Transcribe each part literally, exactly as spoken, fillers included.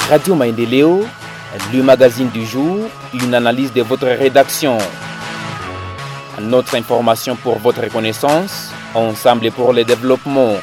Radio Maendeleo, le magazine du jour, une analyse de votre rédaction. Notre information pour votre connaissance, ensemble pour le développement.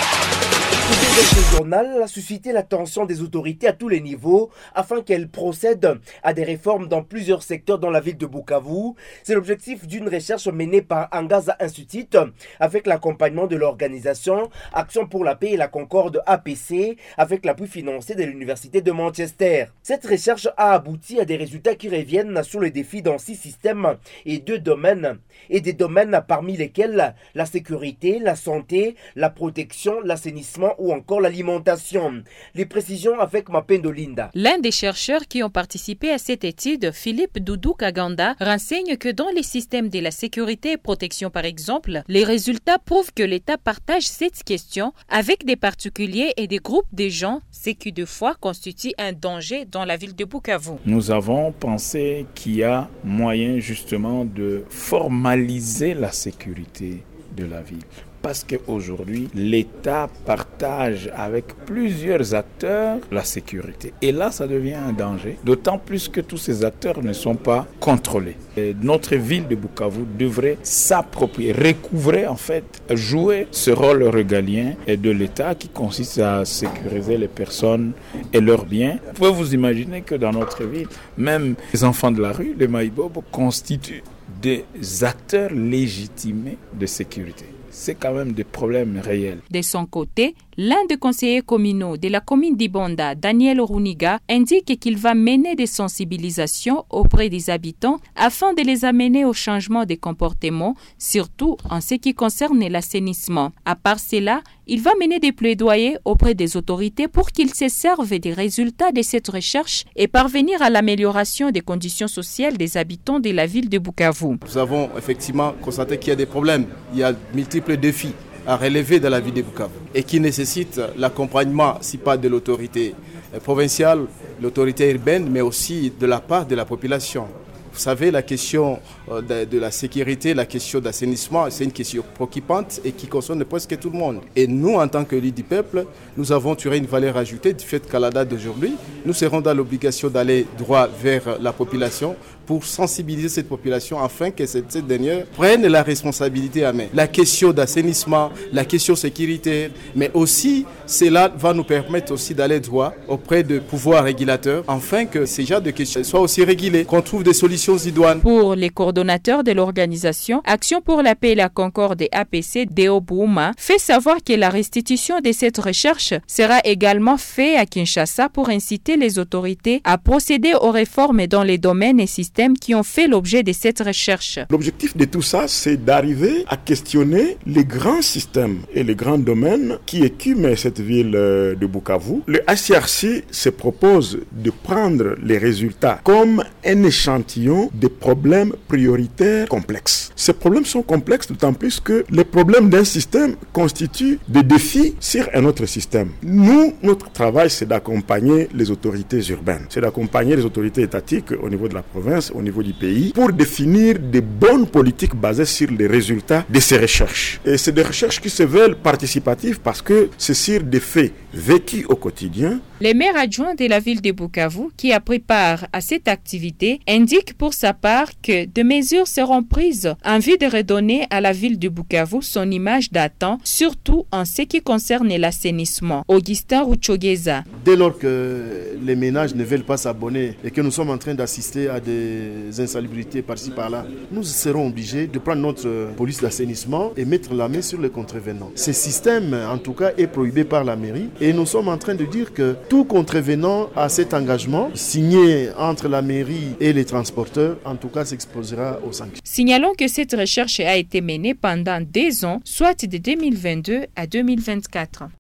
Ce journal a suscité l'attention des autorités à tous les niveaux afin qu'elles procèdent à des réformes dans plusieurs secteurs dans la ville de Bukavu. C'est l'objectif d'une recherche menée par Angaza Institute avec l'accompagnement de l'organisation Action pour la paix et la Concorde A P C avec l'appui financier de l'Université de Manchester. Cette recherche a abouti à des résultats qui reviennent sur les défis dans six systèmes et deux domaines, et des domaines parmi lesquels la sécurité, la santé, la protection, l'assainissement ou encore l'alimentation. Les précisions avec Mapendo Linda. L'un des chercheurs qui ont participé à cette étude, Philippe Doudou Kaganda, renseigne que dans les systèmes de la sécurité et protection par exemple, les résultats prouvent que l'État partage cette question avec des particuliers et des groupes de gens, ce qui de fois constitue un danger dans la ville de Bukavu. Nous avons pensé qu'il y a moyen justement de formaliser la sécurité de la ville. Parce qu'aujourd'hui, l'État partage avec plusieurs acteurs la sécurité. Et là, ça devient un danger, d'autant plus que tous ces acteurs ne sont pas contrôlés. Et notre ville de Bukavu devrait s'approprier, recouvrer en fait, jouer ce rôle régalien de l'État qui consiste à sécuriser les personnes et leurs biens. Vous pouvez vous imaginer que dans notre ville, même les enfants de la rue, les maïbobos, constituent des acteurs légitimés de sécurité. C'est quand même des problèmes réels. De son côté, l'un des conseillers communaux de la commune d'Ibonda, Daniel Runiga, indique qu'il va mener des sensibilisations auprès des habitants afin de les amener au changement des comportements, surtout en ce qui concerne l'assainissement. À part cela, il va mener des plaidoyers auprès des autorités pour qu'ils se servent des résultats de cette recherche et parvenir à l'amélioration des conditions sociales des habitants de la ville de Bukavu. Nous avons effectivement constaté qu'il y a des problèmes. Il y a multiples défis à relever dans la ville de Bukavu et qui nécessitent l'accompagnement, si pas de l'autorité provinciale, l'autorité urbaine, mais aussi de la part de la population. Vous savez, la question de, de la sécurité, la question d'assainissement, c'est une question préoccupante et qui concerne presque tout le monde. Et nous, en tant que leader du peuple, nous avons tiré une valeur ajoutée du fait qu'à la date d'aujourd'hui, nous serons dans l'obligation d'aller droit vers la population pour sensibiliser cette population afin que cette, cette dernière prenne la responsabilité à main. La question d'assainissement, la question sécuritaire, mais aussi cela va nous permettre aussi d'aller droit auprès de pouvoirs régulateurs afin que ces genres de questions soient aussi régulées, qu'on trouve des solutions idoines. Pour les coordonnateurs de l'organisation Action pour la paix et la Concorde des A P C, Deo Bouma, fait savoir que la restitution de cette recherche sera également faite à Kinshasa pour inciter les autorités à procéder aux réformes dans les domaines et systèmes qui ont fait l'objet de cette recherche. L'objectif de tout ça, c'est d'arriver à questionner les grands systèmes et les grands domaines qui écument cette ville de Bukavu. Le H C R C se propose de prendre les résultats comme un échantillon de problèmes prioritaires complexes. Ces problèmes sont complexes d'autant plus que les problèmes d'un système constituent des défis sur un autre système. Nous, notre travail, c'est d'accompagner les autorités urbaines, c'est d'accompagner les autorités étatiques au niveau de la province, au niveau du pays, pour définir des bonnes politiques basées sur les résultats de ces recherches. Et c'est des recherches qui se veulent participatives parce que c'est sur des faits vécus au quotidien. Le maire adjoint de la ville de Bukavu, qui a pris part à cette activité, indique pour sa part que des mesures seront prises en vue de redonner à la ville de Bukavu son image d'antan, surtout en ce qui concerne l'assainissement. Augustin Ruchogeza. Dès lors que les ménages ne veulent pas s'abonner et que nous sommes en train d'assister à des insalubrités par-ci par-là, nous serons obligés de prendre notre police d'assainissement et mettre la main sur les contrevenants. Ce système, en tout cas, est prohibé par la mairie et nous sommes en train de dire que tout contrevenant à cet engagement signé entre la mairie et les transporteurs, en tout cas, s'exposera aux sanctions. Signalons que cette recherche a été menée pendant deux ans, soit de deux mille vingt-deux à deux mille vingt-quatre.